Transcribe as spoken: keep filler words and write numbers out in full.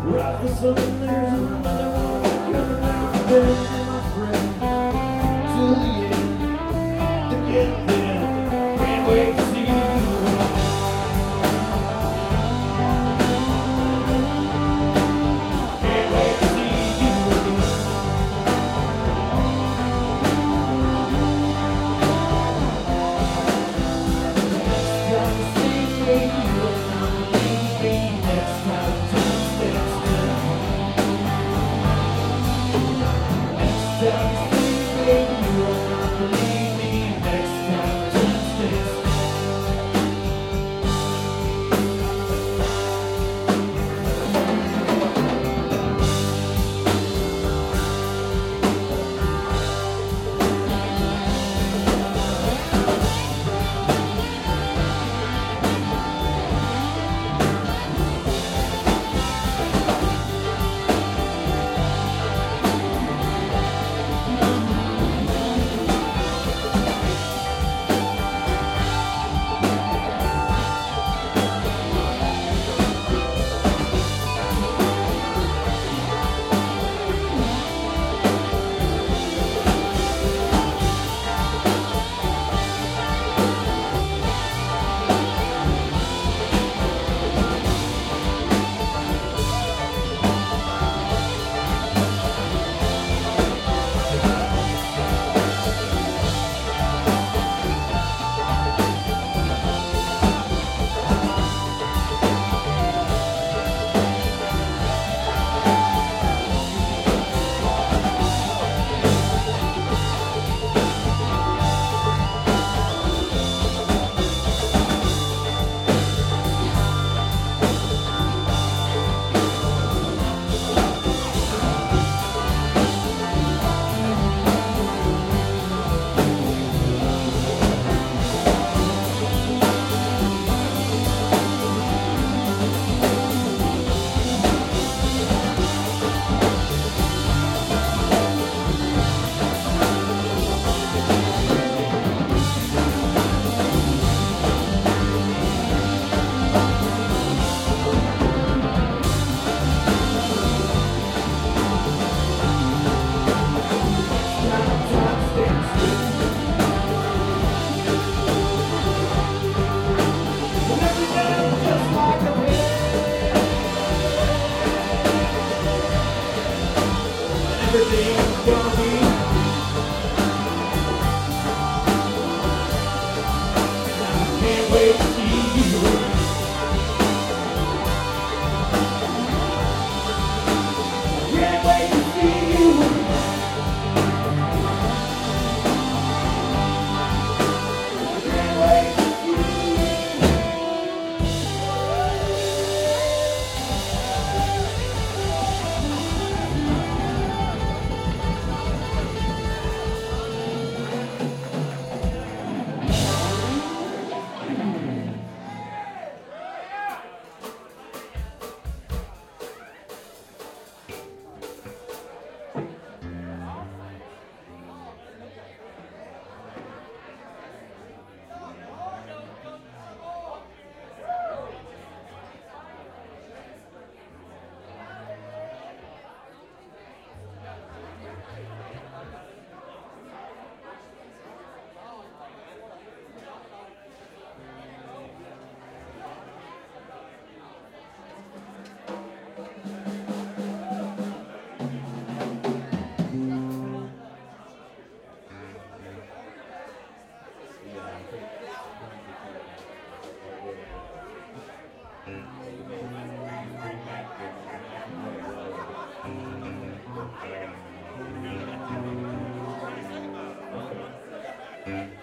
Right for something, there's another one coming out there, my friend. To the end, to get there. Can't wait to see you. Can't wait to see you again. Next time you see me, you will not believe me. Next time two steps down. Next time you see me, you will not believe me. Next time two steps down. Everything's gonna be. I can't wait to see you. Can't wait to see you. Can't wait to see you. Thank you.